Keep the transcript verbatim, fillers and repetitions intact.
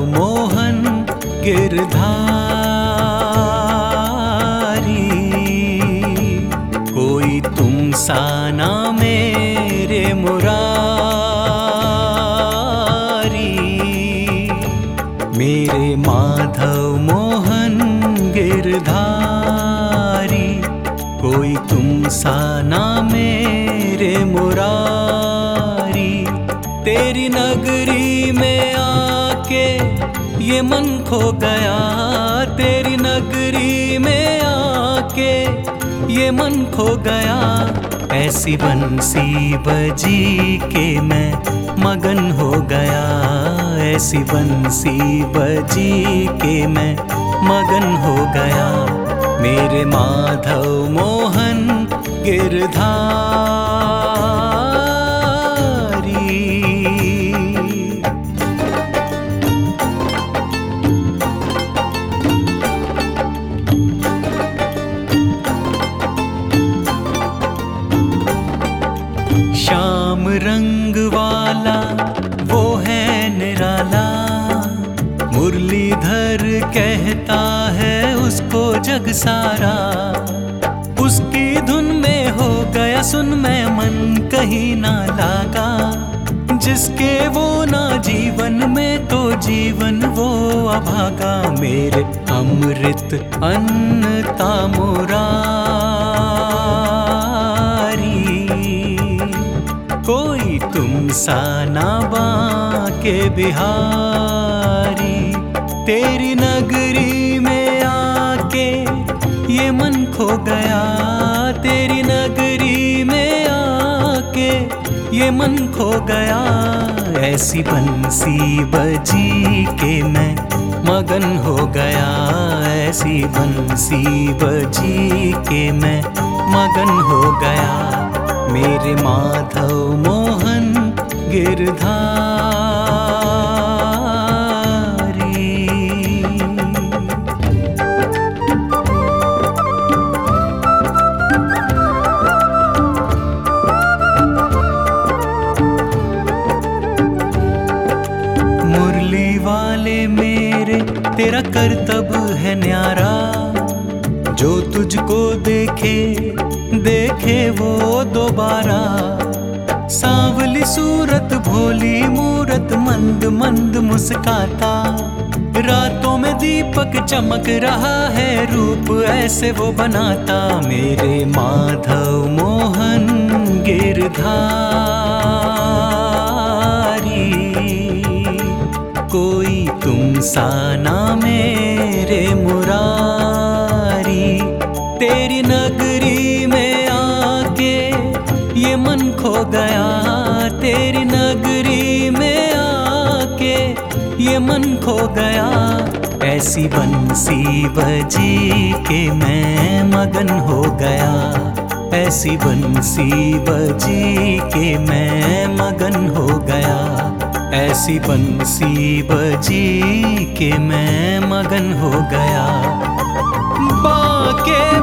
मोहन गिरधारी। कोई तुम सा ना मेरे मुरारी, मेरे माधव मोहन गिरधारी। कोई तुम सा ना मेरे मुरारी। तेरी नगरी में आके ये मन खो गया, तेरी नगरी में आके ये मन खो गया। ऐसी बंसी बजी के मैं मगन हो गया, ऐसी बंसी बजी के मैं मगन हो गया। मेरे माधव मोहन गिरधारी। श्याम रंग वाला वो है निराला, मुरलीधर कहता है उसको जग सारा। उसकी धुन में हो गया सुन मैं मन कहीं ना लागा। जिसके वो ना जीवन में तो जीवन वो अभागा। मेरे अमृत अन्न तामुरारी। कोई तुम सा ना बांके बिहारी। तेरी नगरी में आके ये मन खो गया, तेरी नगरी में आके ये मन खो गया। ऐसी बंसी बजी के मैं मगन हो गया, ऐसी बंसी बजी के मैं मगन हो गया। मेरे माधव मोहन गिरधारी। मुरली वाले मेरे तेरा करतब है न्यारा। जो तुझको देखे देखे वो दोबारा। सांवली सूरत भोली मूरत मंद मंद मुस्काता। रातों में दीपक चमक रहा है रूप ऐसे वो बनाता। मेरे माधव मोहन गिरधारी। कोई तुम सा ना मेरे मुरारी। तेरी नगरी में आके ये मन खो गया, तेरी नगरी में आके ये मन खो गया। ऐसी बंसी बजी के मैं मगन हो गया, ऐसी बंसी बजी के मैं मगन हो गया। ऐसी बंसी बजी के मैं मगन हो गया। बाके